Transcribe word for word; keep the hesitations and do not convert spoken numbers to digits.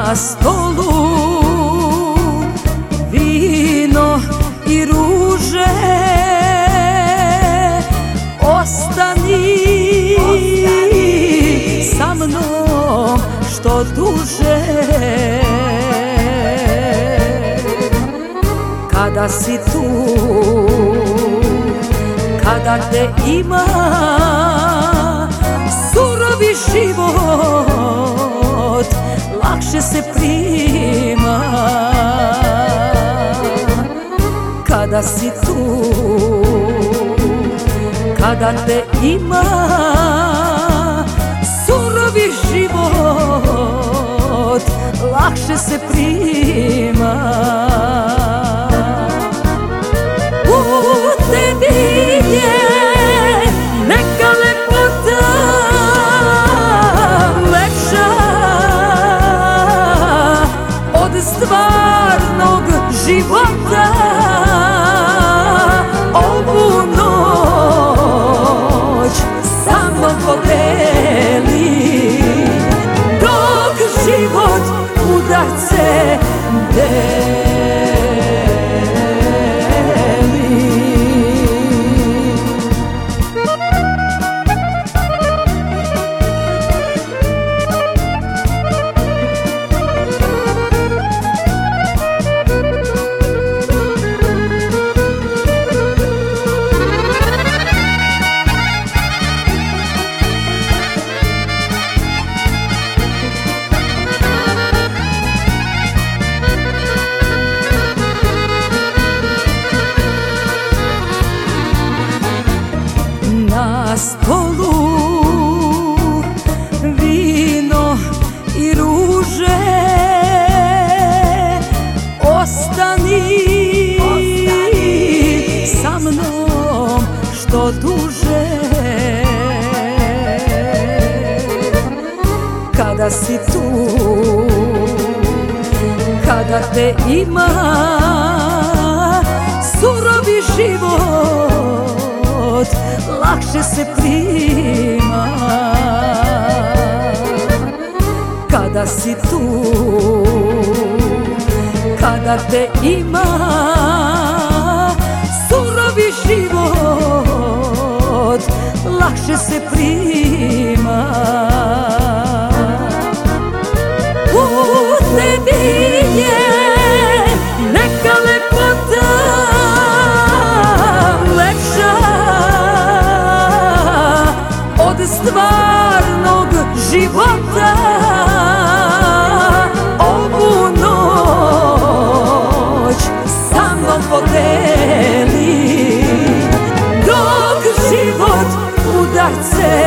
stolu vino i ruže, ostani, ostani sa mnom što duže. Kada si tu, kada te ima, surovi život lakše se prima. Kada si tu, kada te ima, surovi život lakše se prima. U tebi je neka lepota lepša od stvarnog života. Ovu noć sa mnom podeli, dok život udarce deli. Na stolu vino i ruže, ostani, ostani sa mnom što duže. Kada si tu, kada te ima, surovi život lakše se prima. Kada si tu, kada te ima, surovi život lakše se prima. U tebi je neka lepota lepša od stvarnog života. Ovu noć sa mnom podeli, dok život udarce